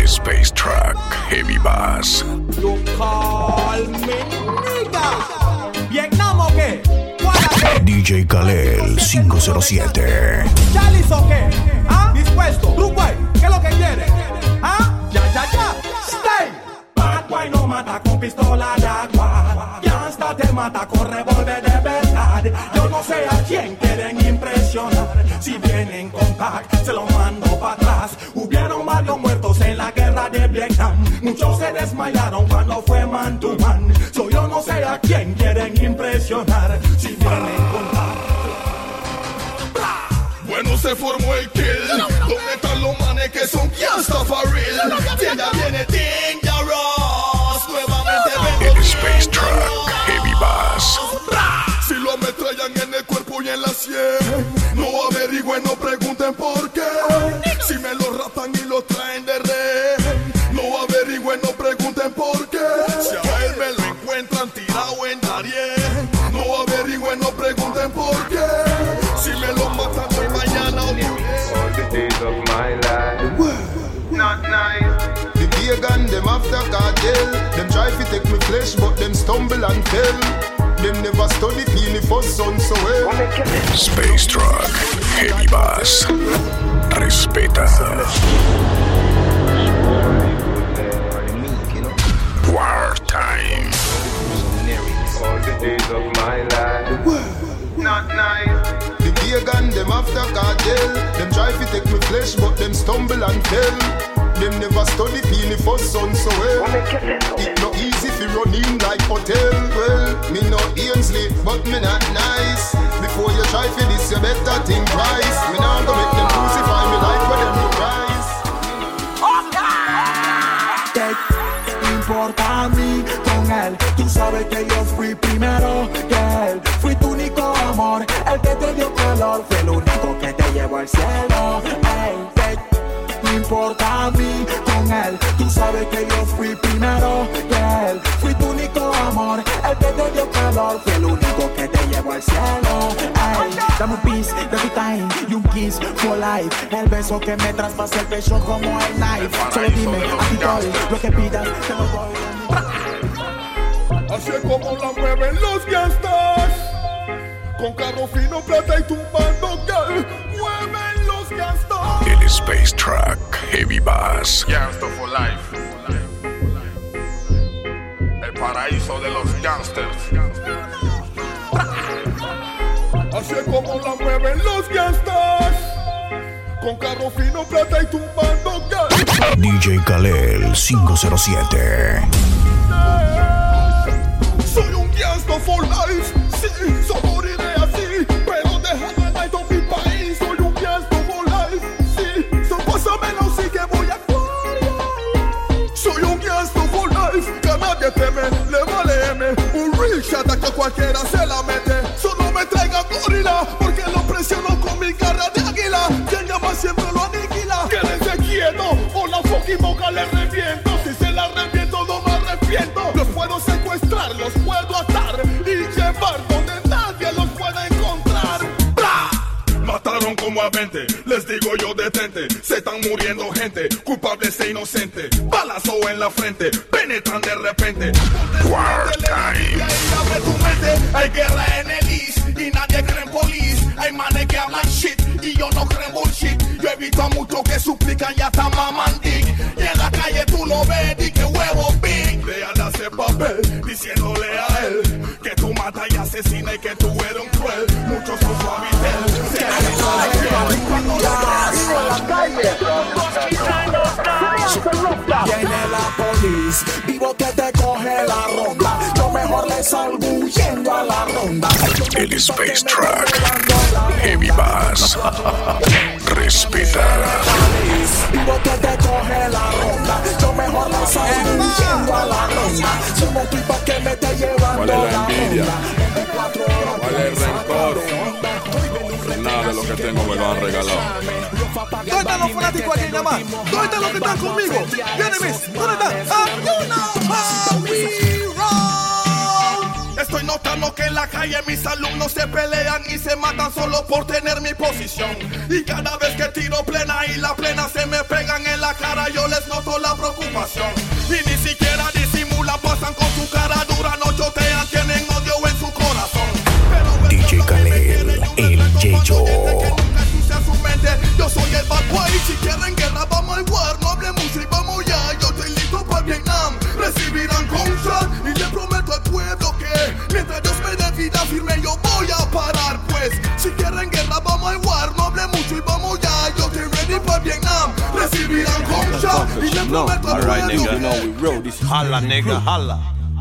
Space Truck Heavy Bass. You call me nigga. ¿Vietnam o qué? DJ Kalel 507. ¿Chalis o qué? ¿Ah? ¿Dispuesto? ¿Truquay? ¿Qué es lo que quieres? ¿Ah? Ya. Stay. Bad boy no mata con pistola de agua. Gangsta te mata con revólver de verdad. Yo no sé a quién quieren impresionar. Si vienen con pack, se lo mando para atrás. Hubieron varios muertos en la guerra de Vietnam. Muchos se desmayaron cuando fue man to man. So yo no sé a quién quieren impresionar. Si vienen con pack. Bueno, se formó el kill. ¿Dónde están los manes que son gangsta for real? Ya viene Dangerous. Nuevamente vengo El Space Truck Heavy Bass. Si lo ametrallan en el cuerpo y en la sien, no averigüen, no pregunten por qué. Si me lo raptan y lo traen de rehén, no averigüen, no pregunten por qué. Si a él me lo encuentran tirado en Darien, no averigüen, no pregunten por qué. Si me lo matan hoy, mañana o all the days of my life. Not nice. The pagan, them after cartel. Them try to take me flesh, but them stumble and fell. Them never study Peony for son so well. Space Truck Heavy Bass. Respeta. War Time. All the days of my life. Not nice. The pagan, them after cartel. Them try to take me flesh, but them stumble and fell. Them never study Peony for son so well. It no easy fi run in like hotel. Well, me no Ainsley, but me not nice. Before you try for this, you better think twice. Me nah go make them crucify me like for them to rise. ¿Qué importa a mí con él? Tú sabes que yo fui primero que él. Fui tu único amor, el que te dio color. Fue el único que te llevó al cielo. Ey, no importa a mí con él. Tú sabes que yo fui primero que él. Fui tu único amor, el que te dio calor. Fue el único que te llevó al cielo. Ay, dame un piece de tu time y un kiss for life. El beso que me traspasa el pecho como el knife. Solo dime, aquí estoy, lo que pidas te lo doy. así es como la mueven los gangsters. Con carro fino, plata y tumbando girl. Mueven los gangsters. El Space Truck Heavy Bass. Gangster for life. El paraíso de los gangsters. Así es como la mueven los gangsters. Con carro fino, plata y tumbando girl. DJ Kalel 507. Soy un gangster for life. Sí, so moriré así, pero déjame el night mi país. Soy un gangster for life. Sí, so pásamelo, sí que voy a actuar. Soy un gangster for life. Que nadie teme, le vale M. Un real shot a que cualquiera se la mete. Solo me traigan gorila, porque lo presiono con mi garra de águila. Quien llama siempre lo aniquila. Quédense quieto, o la fucking boca le reviento. Si se la reviento, no me arrepiento. Los puedo secuestrar, los puedo atar y llevar donde nadie los pueda encontrar. ¡Bra! Mataron como a 20, les digo yo detente. Se están muriendo gente, culpables e inocentes. Balazo en la frente, penetran de repente. War Time. Abre tu mente, hay guerra en el East y nadie cree en police. Hay manes que hablan shit y yo no creo en bullshit. Yo he visto a muchos que suplican y hasta maman dick. Y en la calle tú lo ves y que huevo big. Léale ese papel diciéndole a él que tú matas y asesinas y que tú eres un cruel. Muchos son suavitel. Viene la police, vivo que te coge la ronda. Yo mejor le salgo huyendo a la ronda. El Space Truck Heavy Bass. Respeta. Vivo que te coge la ronda. Yo mejor le salgo huyendo a la ronda. Somos tipas que me te llevando la ronda. ¿Cuál es el rencor? Nada de lo que tengo me lo han regalado. ¿Dónde están los fanáticos aquí en Yamá? ¿Dónde están los que están conmigo? ¿Dónde están? You know how we roll. Estoy notando bueno que en la calle mis alumnos se pelean y se matan solo por tener mi posición. Y cada vez que tiro plena y la plena se me pegan en la cara, yo les noto la preocupación. Y ni siquiera disimulan, pasan con su cara dura, no chotean, tienen odio en su corazón. Pero DJ Khalel, el Yeyo. Yo soy el bad boy, si quieren guerra vamos al war. No hable mucho y vamos ya, yo estoy listo para Vietnam. Recibirán concha y le prometo al pueblo que mientras Dios me dé vida firme yo voy a parar. Pues si quieren guerra vamos al war. No hable mucho y vamos ya, yo estoy ready para Vietnam. Recibirán concha y le prometo al pueblo. Alright nigga, you know we real, this holla nigga, holla.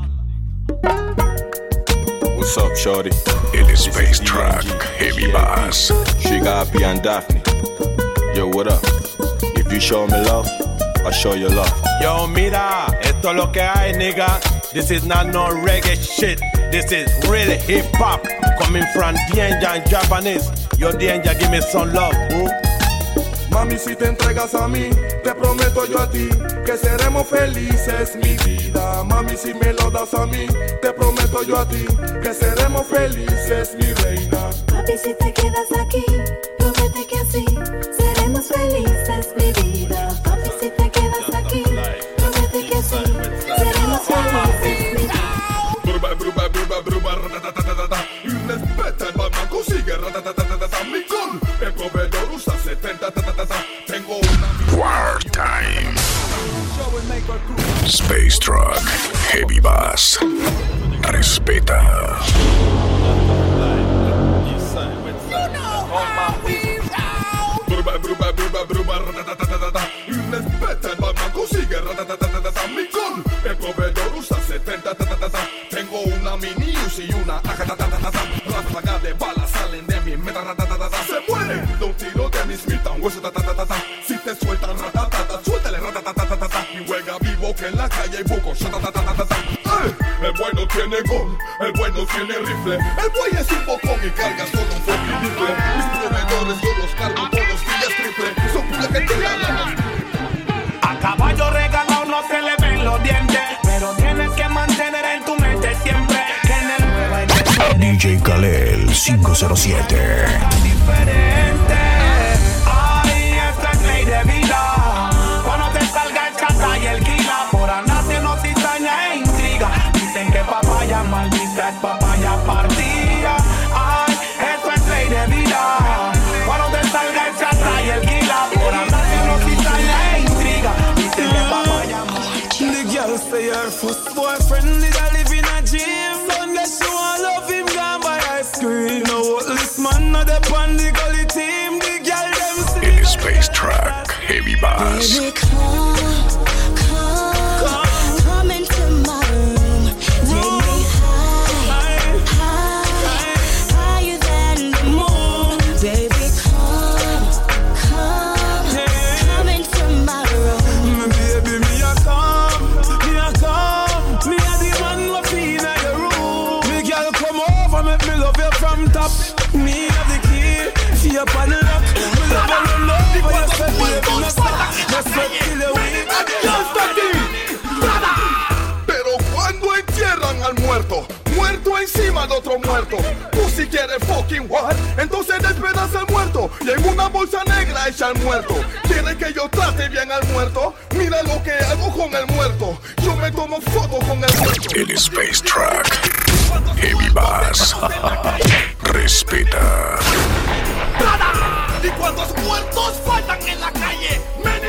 What's up, shorty? El Space Truck, Heavy Bass. Shigapi and Daphne. Yo, what up? If you show me love, I show you love. Yo, mira, esto es lo que hay, nigga. This is not no reggae shit. This is really hip hop. Coming from Danger and Japanese. Yo, Danger, give me some love, boo. Mami, si te entregas a mí, te prometo yo a ti que seremos felices, mi vida. Mami, si me lo das a mí, te prometo yo a ti que seremos felices, mi reina. Papi, si te quedas aquí, promete que así seremos felices, mi vida. Papi, si te quedas aquí, promete que así seremos felices, mi vida. Y respeta el Batman consigue mi con el proveedor usa 70 tengo una War Time. Space Truck, Heavy Bass. Respeta. Y respeta el Batman consigue mi con el proveedor usa 70 tengo una mini y una ráfaga de balas salen de mi meta se muere de un tiro de mis Smith & Wesson si te sueltan suéltale y juega vivo que en la calle hay buco el bueno tiene gol, el bueno tiene rifle, el buey es un bocón y carga solo un fucking rifle. Mis proveedores yo los cargo todos días triple, son puras que tiran la a caballo regalado no se le ven los dientes, pero tienes que mantener en tu mente siempre que en el nuevo hay que DJ Khalel 507. diferente. Ay, esta es ley de vida. Cuando te salga el chata y el kila, por anarse no cizaña e intriga. Dicen que papaya maldita es papaya partida. Ay, esto es ley de vida. Cuando te salga el chata y el kila, por anarse no cizaña e intriga. Dicen que papaya maldita. The girl say her first boyfriend did a live in a gym. Son that she want love him gone by ice cream. No this man not the on the gully team. The girl them El Space Truck, Heavy Bass. Baby, come into my room. Take me higher than the moon. Baby, come into my room. baby, me a come. Me a the man what in the room. Me girl come over, make me love you from top. Me have the key, she up on the lock. Me love her love, but you said baby no stop. No sweat till the week. Pero cuando entierran al muerto, muerto encima de otro muerto, tú si quieres fucking war, entonces despedaza al muerto y en una bolsa negra echa al muerto. ¿Quieres que yo trate bien al muerto? Mira lo que hago con el muerto. Yo me tomo foto con el muerto. El Space Truck, Heavy Bass. Respeta. ¿Y cuántos muertos faltan en la calle? Many,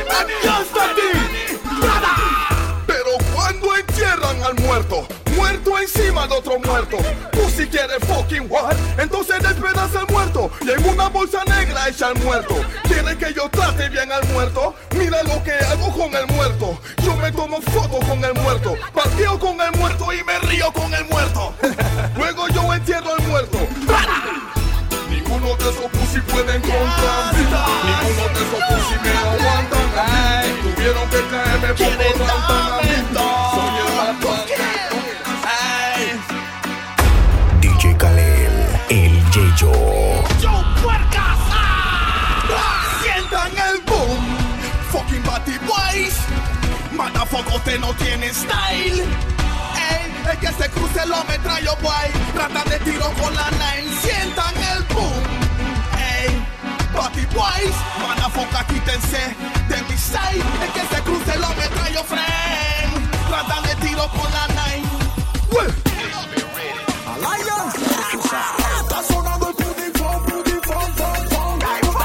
pero cuando entierran al muerto, muerto encima de otro muerto, tú si quieres fucking war, entonces despedaza al muerto y en una bolsa negra echa al muerto. ¿Quieres que yo trate bien al muerto? Mira lo que hago con el muerto. Yo me tomo foto con el muerto, parteo con el muerto y me río con el muerto. Luego yo entierro al muerto. Ninguno de esos pussy pueden contra mí. Ninguno de esos pussy me aguantan a mí. Tuvieron que caerme por rantanamito. Soy el Batman. DJ Khalel, el Yeyo. ¡Yo, puercas! ¡Sientan el boom! Fucking Batty Boys. Motherfucker, usted no tiene style. Ey, el que se cruce lo metrallo, boy. Tratan de tiro con la 9, sientan el boom. Ey, Party Boys, manafoca, quítense de mi side. El que se cruce lo metrallo, friend. Tratan de tiro con la 9. Alliance, está sonando el pudding fun, pudding fun, fun, fun.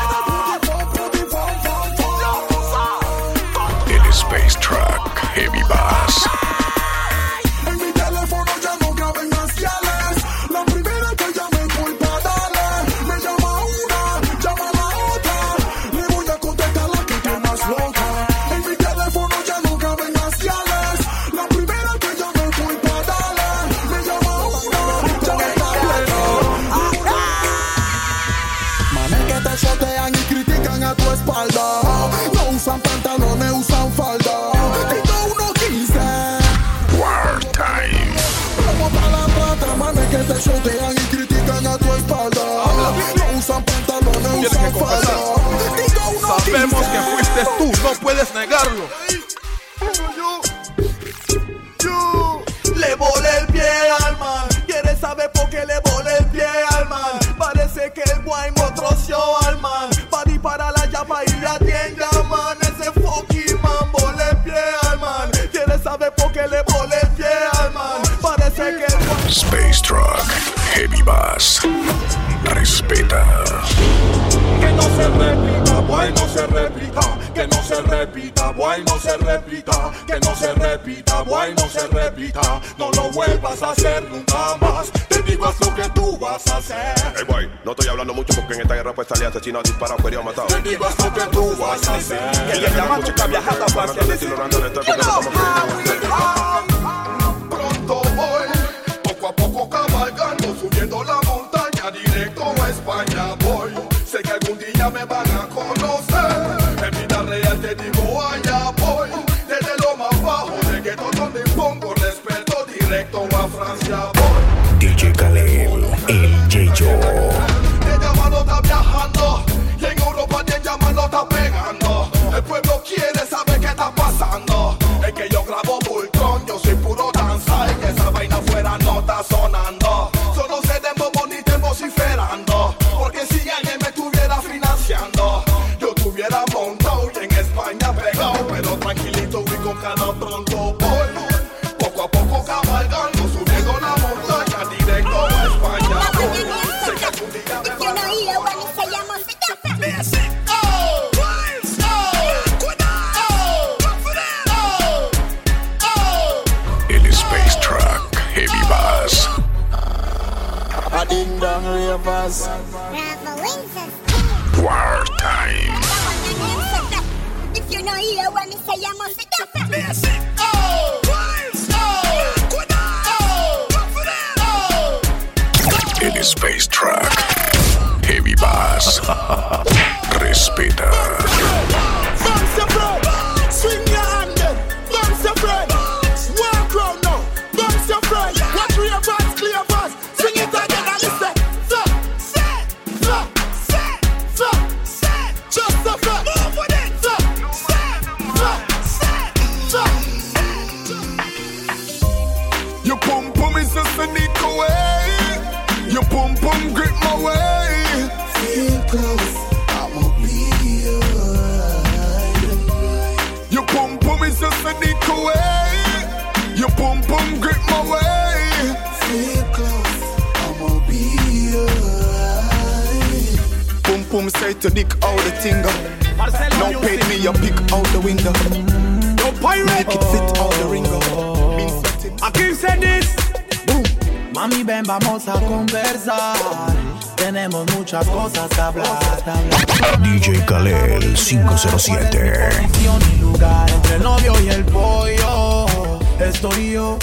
El Space Truck Heavy Bass. En mi teléfono ya no caben más guiales. La primera que llame culpa, dale. Me llama una, llama la otra. Le voy a contestar la que está más loca. En mi teléfono ya no caben más guiales. La primera que llame culpa, dale. Me llama una, llama la otra. Manes que te shotean y critican a tu espalda. No usan pantalones, usan falda. Que te shotean y critican a tu espalda. No usan pantalones, usan falda. Sabemos que fuiste tú, no puedes negarlo. Le volé el pie al man. ¿Quieres saber por qué le volé el pie al man? Parece que el guay me troció al man. Para la llama y la tienda, man. Ese fucking man volé el pie al man. ¿Quieres saber por qué le volé el pie al man? Parece que el guay... Space Truck Heavy Bass. Respeta. Que no se repita, boy, no se repita. Que no se repita, boy, no se repita. Que no se repita, boy, no se repita. No lo vuelvas a hacer nunca más. Te digo haz lo que tú vas a hacer. Hey boy, no estoy hablando mucho porque en esta guerra pues salí asesinado, disparado, ferido, matado. Te digo haz lo que tú vas a hacer. Que le llama música viajada para que Pronto voy, poco a poco cabalgando, subiendo la montaña, directo a España voy. Sé que algún día me van a conocer. En vida real te digo allá voy. Desde lo más bajo de gueto donde pongo respeto, directo a Francia voy. DJ Khalel, el Yeyo. De llamado está viajando y en Europa de llamado está pegando. El pueblo quiere saber qué está pasando. Es que yo grabo Voltron, yo soy puro danza. Y que esa vaina fuera no está sonando. Solo sé de bobo ni te vociferando. Porque si alguien me estuviera financiando, yo estuviera montado y en España pegado. Pero tranquilito y con cada pronto voy. Poco a poco cabalgando, subiendo la montaña, directo a España voy. Sé que algún día me van a El Space Truck Heavy Bass. A ding dong ravers. War Time. If you know here when me say I must El Space Truck Heavy Bass. Respeta. Bounce your friend, swing your hand then. Bounce your friend, walk round now. Bounce your friend, watch real fast, clear fast. Swing it again and listen. Just a friend, move with it. Your pum pum is just a sneak away. Your pum pum grip my way. Feel close, I'ma be alright. Your pum pum is just a sneak away. Your pum pum grip my way. Feel close, I'ma be alright. Pum pum say to dick out the tingle. No pay me, you pick out the window. No pirate, make it fit out the ringo. Aquí se dice, mami ven vamos a conversar. Tenemos muchas cosas que hablar. DJ Khalel 507. Posición y lugar entre el novio y el pollo. Estoy yo,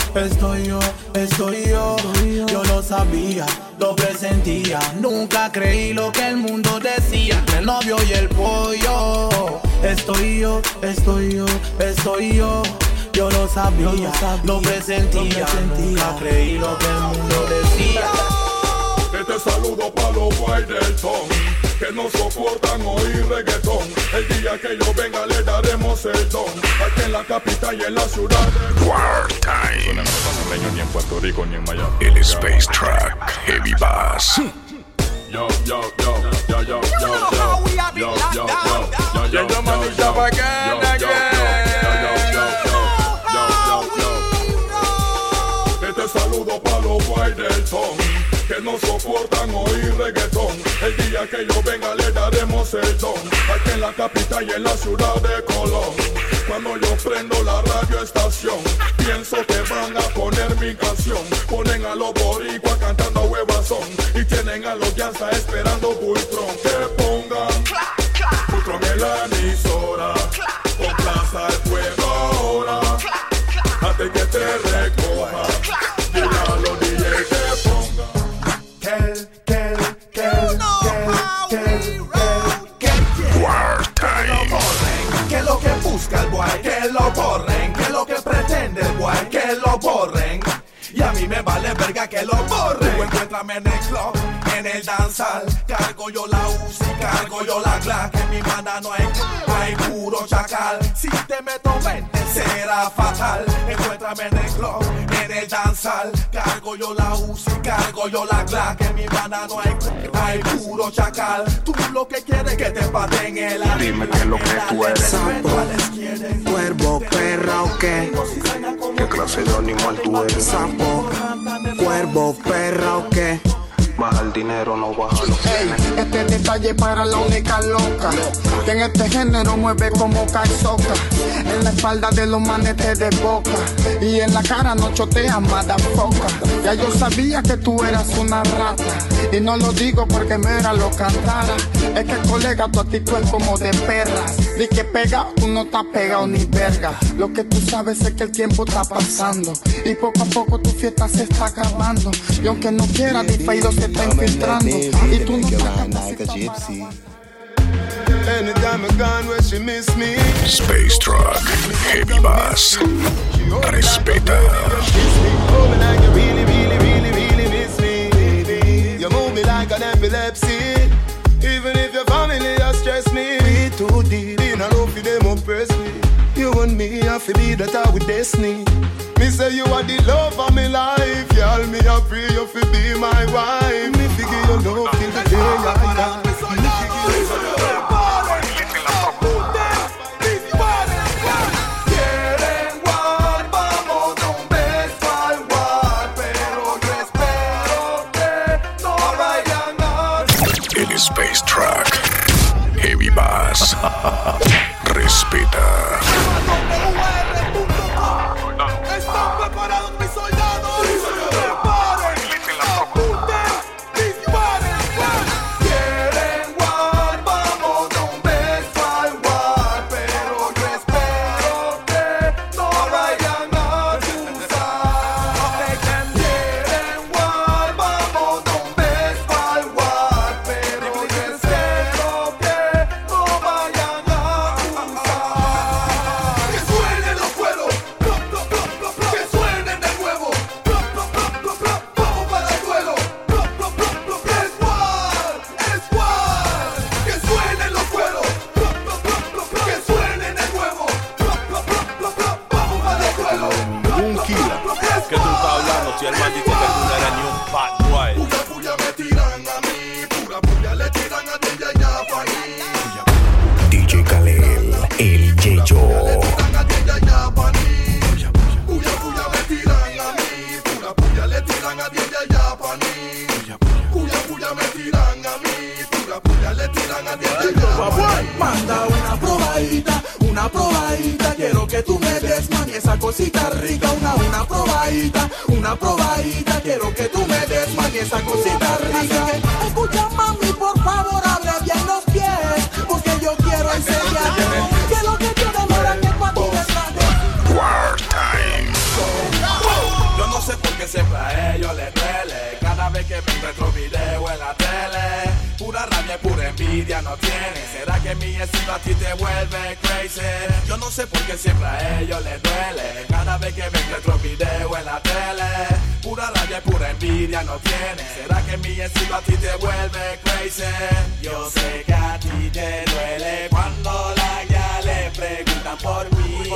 yo lo sabía, lo presentía. Nunca creí lo que el mundo decía. Entre el novio y el pollo. Estoy yo, yo lo sabía, lo presentía. Nunca creí lo que el mundo decía. Este saludo pa' los guay del ton. que no soportan oír reggaetón. El día que yo venga le daremos el don. Aquí en la capital y en la ciudad de Wartime. Ni en Puerto Rico ni en Miami. El Space Track Heavy Bass. Yo, yo, yo, yo, yo, yo, yo, yo, yo, yo, Este saludo pa' los guay del son, que no soportan oír reggaetón. El día que yo venga le daremos el don. Aquí en la capital y en la ciudad de Colón. Cuando yo prendo la radio estación, pienso que van a poner mi canción. Ponen a los boricuas cantando a huevazón y tienen a los Yanza esperando Bultron. Que pongan Bultron en la emisora, con plaza el pueblo ahora, antes que te recoja. Dile a los DJ que pongan que lo que busca el boy, que lo borren, que lo que pretende el boy, que lo borren. Y a mí me vale verga que lo borren. Tú encuéntrame en el club, en el danzal. Cargo yo la Uzi, cargo yo la Glock. En mi mano no hay puro chacal. Si te meto 20 será fatal. Encuéntrame en el club, en el danzal. Cargo yo la Uzi, cargo yo la Glock. En mi mano no hay puro chacal. Tú lo que quieres que te paten el alma. Dime qué es lo que tú eres. Sapo, cuervo, perra o qué. ¿Qué clase de animal tú eres? Sapo, cuervo, perra o qué. Baja el dinero, no baja los Ey, este detalle para la única loca que en este género mueve como calzoca. En la espalda de los manes te desboca y en la cara no chotea madafoca. Ya yo sabía que tú eras una rata y no lo digo porque Mera lo cantara. Es que colega, tu actitud es como de perras. Di que pega, tú no estás pegado ni verga. Lo que tú sabes es que el tiempo está pasando y poco a poco tu fiesta se está acabando. Y aunque no quieras, Difeido se está infiltrando y tú no estás capacitado. Anytime I gone where she miss me. Space Truck Heavy Bass. Respeta. Move me like you really, really, really, really miss me. You move me like an epilepsy. Even if your family has stressed me. Be too deep in a love for them oppress me. You and me have to be that I with destiny. Me say you are the love of my life. Y'all me I pray you fi be my wife. Me figure you love till the day I die. Space Truck Heavy Bass. Respeta. ¿Están preparados mis soldados? Preparen, apunten, disparen. Quieren war, vamos de un beso al war. Pero yo espero que no vayan a acusar. Quieren war, vamos de un beso al war. Pero yo espero que no vayan a acusar. Que suenen los cueros. Que suenen de nuevo. Vamos para el suelo. Squad. Que suenen los cueros. Que suenen de nuevo. Vamos para el suelo. ¿Qué tú estás hablando? Si el man dice que tú no eres ni un pat boy. Puya, puya me tiran a mí. Pura puya le tiran a ti y allá pa' ahí. DJ Kalel, el Yeyo. Puya, puya me tiran a mí. Pura puya le tiran a ti y allá pa' mí. Puya, puya me tiran a mí. Pura puya le tiran a ti y allá pa' mí. Manda una probadita. Quiero que tú me des, mami, esa cosita rica. Una probadita. Quiero que tú me des, mami, esa cosita rica. Escucha, mami, por favor, abre bien los pies, porque yo quiero enseñarte que lo que yo demora que cuando te traje. Wartime. Yo no sé por qué siempre a ellos les duele cada vez que me encuentro un video en la tele. Pura rabia y pura envidia no tiene. ¿Será que mi estilo a ti te vuelve crazy? Yo no sé por qué siempre a ellos les duele cada vez que me encuentro un video en la tele. Pura rabia y pura envidia envidia no tienes. ¿Será que mi estilo a ti te vuelve crazy? Yo sé que a ti te duele cuando la ya le preguntan por mí.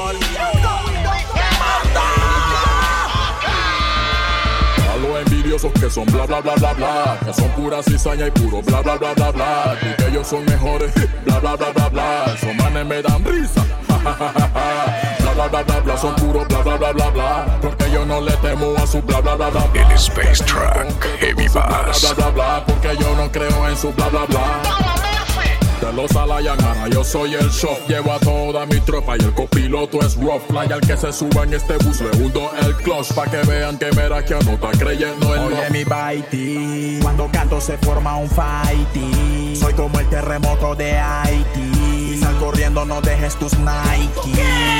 A los envidiosos que son bla bla bla bla bla, que son pura cizaña y puro bla bla bla bla bla, y que ellos son mejores, bla bla bla bla bla, esos manes me dan risa, bla bla bla bla bla, son puro bla bla bla bla bla, porque yo no le temo a su bla bla bla bla. El Space Truck Heavy Bass. Bla bla bla bla, porque yo no creo en su bla bla bla. De los Alayanara, yo soy el show. Llevo a toda mi tropa y el copiloto es rough. Fly al que se suba en este bus, le hundo el clutch pa' que vean que Meraki no está creyendo en Oye, mi baiti, cuando canto se forma un fighty. Soy como el terremoto de Haití. Sal corriendo, no dejes tus Nike.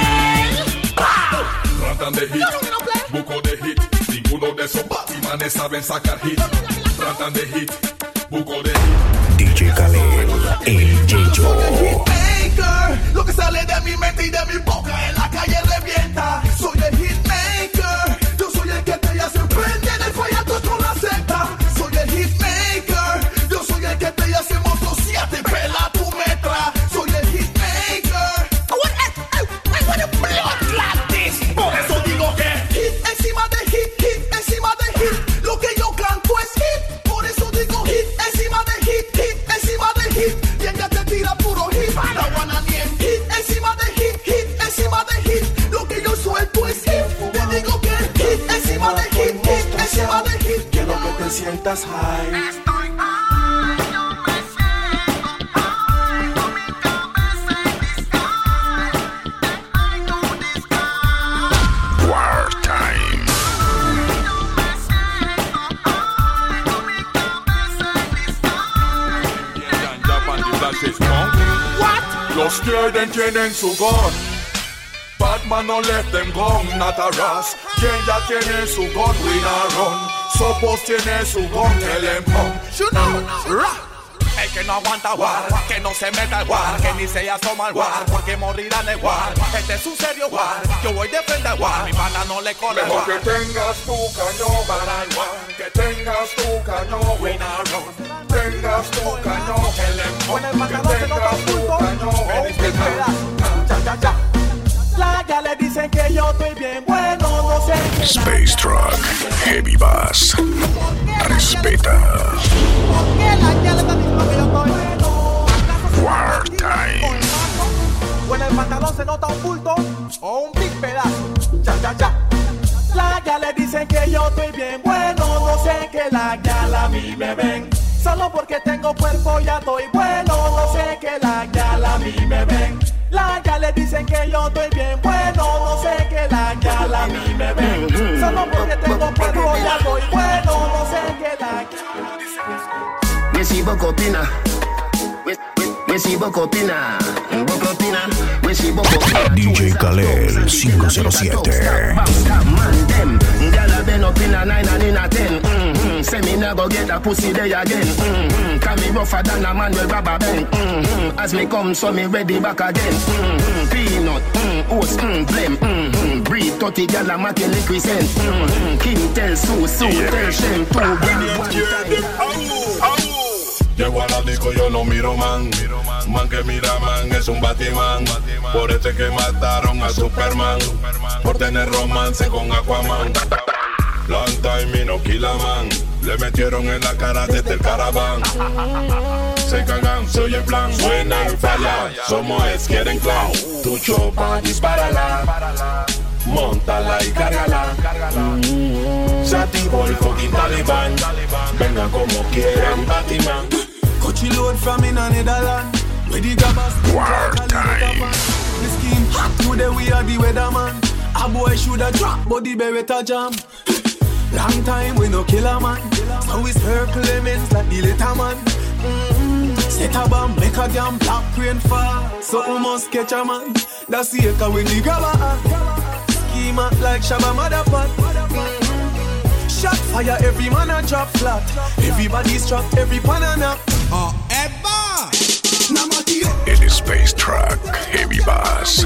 Tratan de hit, buco de hit. Ninguno de esos batimanes saben sacar hit. Tratan de hit, buco de hit. DJ Khaled, el J-Yo. Hitmaker, lo que sale de mi mente y de mi boca en la calle revienta. Soy el hitmaker, yo soy el que te hace prender el fallato con la seta. Soy el hitmaker, yo soy el que te hace moto 7, pela tu metra. Soy el hitmaker. I want a blood like this. Por eso digo que hit encima de hit, hit encima de hit. Lo que yo canto es hit. Por eso digo hit encima de hit, hit encima de hit. Y ella te tira puro hit. La guana bien. Hit encima de hit, hit encima de hit. Lo que yo suelto es hit. Te digo que hit encima de hit, hit encima de hit. Quiero que te sientas high. Los quieren tienen su gun. Batman no let them gun, not a ras. Quien ya tiene su gun, we not run. Sopos tiene su gun, el empom. You know, el que no aguanta war, que no se meta al war, que ni se asoma al war, porque morirá en el war. Este es un serio war, yo voy de frente al war, mi pana no le corre mejor war. que tengas tu cañón para el war, que tengas tu cañón, we not run. Tengas tu cañón, el empom. Que tengas tu cañón, La ya le dicen que yo estoy bien bueno, no sé qué. Space Truck Heavy Bass. Respeta. ¿Por qué la ya le está diciendo que yo estoy bueno? War Time. O en el pantalón se nota un bulto o un big pedazo. La ya le dicen que yo estoy bien bueno, no sé que la ya a mí me ven. Solo porque tengo cuerpo ya estoy bueno, no sé que la ya a mí me ven. La ya le dicen que yo estoy bien bueno, no sé que la ya a mí me ven. Solo porque tengo cuerpo ya estoy bueno, no sé que la ya. Me si bocopina, me si bocopina, bocopina, me si bocopina. DJ Khaled 507. Man them, gyal been up in a 9 and in a 10. Say me nah go get a pussy there again. Can me rougher than a man with rubber band. As me come, so me ready back again. Peanut, oats, blem. Breed 30 gyal a making liquid scent. King tell Sue tell Shem 2 gyal one time. Llego a la disco, yo no miro man. Man que mira man es un Batman. Por este que mataron a Superman. Por tener romance con Aquaman. Long time y no kill a man. Le metieron en la cara desde el caraván. Se cagan, se oye el plan. Suena y falla, somos es quieren clown. Tu chopa, dispárala. Móntala y cárgala. Satin por el fucking Taliban. Vengan como quieran, Batman. Coachy load from in a Netherland. Where the grabbers War time. The scheme hot today, we are the weatherman. A boy shoulda drop, but the beretta jam. Long time we no kill a man. So it's her Clemens like the little man. Set a bomb, make a damn black rain fall. So we must catch a man. That's the echo when the grabber schema like Shabba Motherpot. Shot fire, every man a drop flat. Everybody's trapped, every pan a nap. El Space Truck Heavy Bass.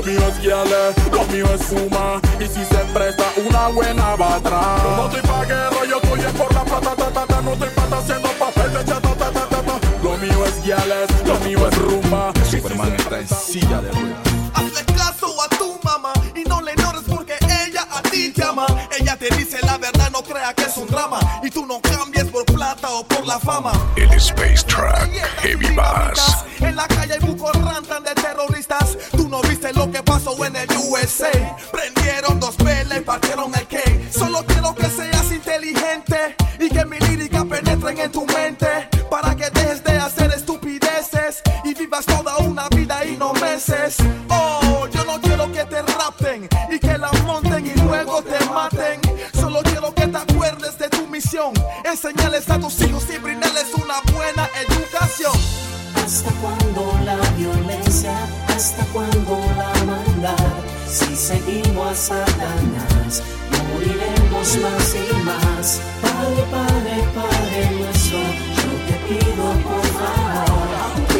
mío es guiale, lo mío es fuma. Y si se presta una buena va atrás. Yo no estoy pa' guerra, yo estoy por la plata, no estoy pa' haciendo papel de chata, Lo mío es guiales, lo mío es rumba. Superman está en silla de ruedas. Hazle caso a tu mamá y no le ignores porque ella a ti te ama. Ella te dice la verdad, no crea que es un drama. Y tú no cambies por plata o por la fama. El Space Track Heavy Bass. En la calle hay bucos rantan de terroristas. Tú no viste lo que pasó en el USA. Prendieron 2 pelas y partieron el cake. Solo quiero que seas inteligente y que mi lírica penetren en tu mente, para que dejes de hacer estupideces y vivas toda una vida y no meses. Oh, yo no quiero que te rapten y que la monten y luego te maten. Solo quiero que te acuerdes de tu misión, enseñarles a tus hijos y brindarles una buena educación. ¿Hasta cuándo la violencia? ¿Hasta cuándo la maldad? Si seguimos a Satanás, moriremos más y más. Padre, Padre, Padre nuestro, yo te pido por favor.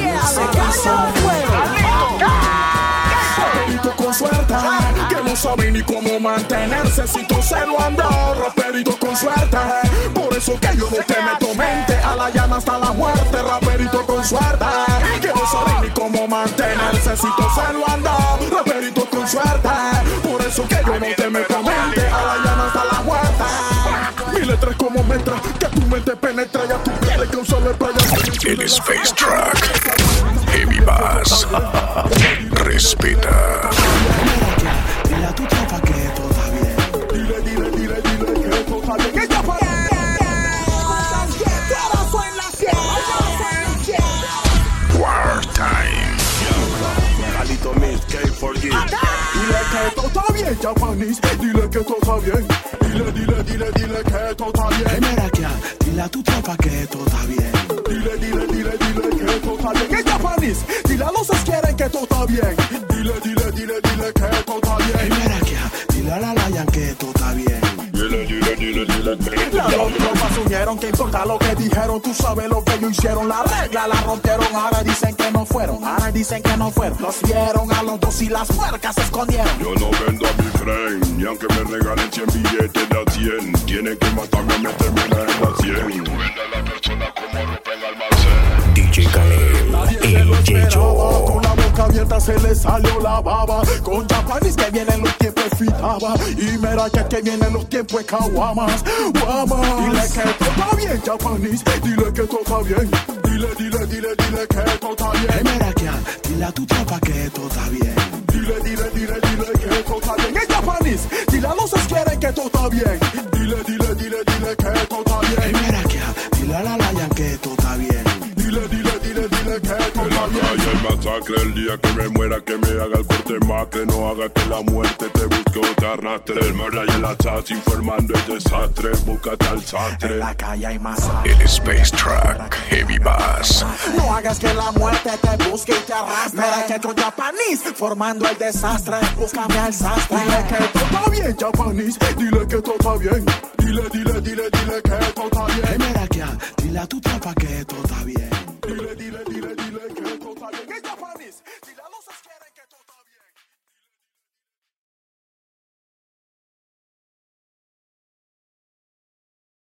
Raperito con suerte, que no sabe ni cómo mantenerse si tú se lo andas. Raperito con suerte, por eso que yo no te meto mente a la llana hasta la muerte. Raperito con suerte, que no sabe ni cómo mantenerse si tú se lo andas. Raperito con suerte, por eso que yo no te meto mente a la llana hasta la muerte. Mi letra es como metra, que tu mente penetra y a tu piel le causa lepra. El Space Track Heavy Bass. Respeta. Dile a tu tropa que todo está bien. Dile que todo está bien. Que ya para. War Time. Alito Mix, K4G. Dile que todo está bien, Japanese. Dile que todo está bien. Dile que todo está bien. Mira que dile a tu tropa que todo está bien. Dile que todo está bien. Que Japanese. Dile a los que quieren que todo está bien. Dile que todo está bien. Mira que dile a la Lion que todo está bien. Dile que Las dos tropas unieron, que importa lo que dijeron. Tú sabes lo que ellos hicieron. La regla la rompieron, ahora dicen que no fueron. Los vieron a los dos y las puercas se escondieron. yo no vendo a mi friend, ni aunque me regalen 100 billetes de a 100. Tienen que matarme a meterme en la 100. Vende a la persona como ropa en almacén. DJ Khaled, el Yeyo. Con la boca abierta se le salió la baba. Con Japanese que vienen los tiempos fitaba. Y mira que vienen los tiempos caguamas. Dile que todo está bien, Japanese. Dile que todo está bien. Dile que todo está bien. Mira que dile a tu tropa que todo está bien. Dile que todo está bien. En Japanese, dile a los que quieren que todo está bien. Dile que todo está bien. Mira que dile a la Lion que todo está bien. Dile que todo está En la bien. calle el masacre, el día que me muera, que me haga el corte macre. No haga que la muerte te busque o te arrastre. El murder y el atrás informando el desastre. Búscate al sastre. En la calle hay masacre. El Space Track Heavy Bass. No hagas que la muerte te busque y te arrastre. Mira que con Japanese formando el desastre. Búscame al sastre. Dile que todo está bien, Japanese. Dile que todo está bien. Dile que todo está bien. Mira que dile a tu tropa que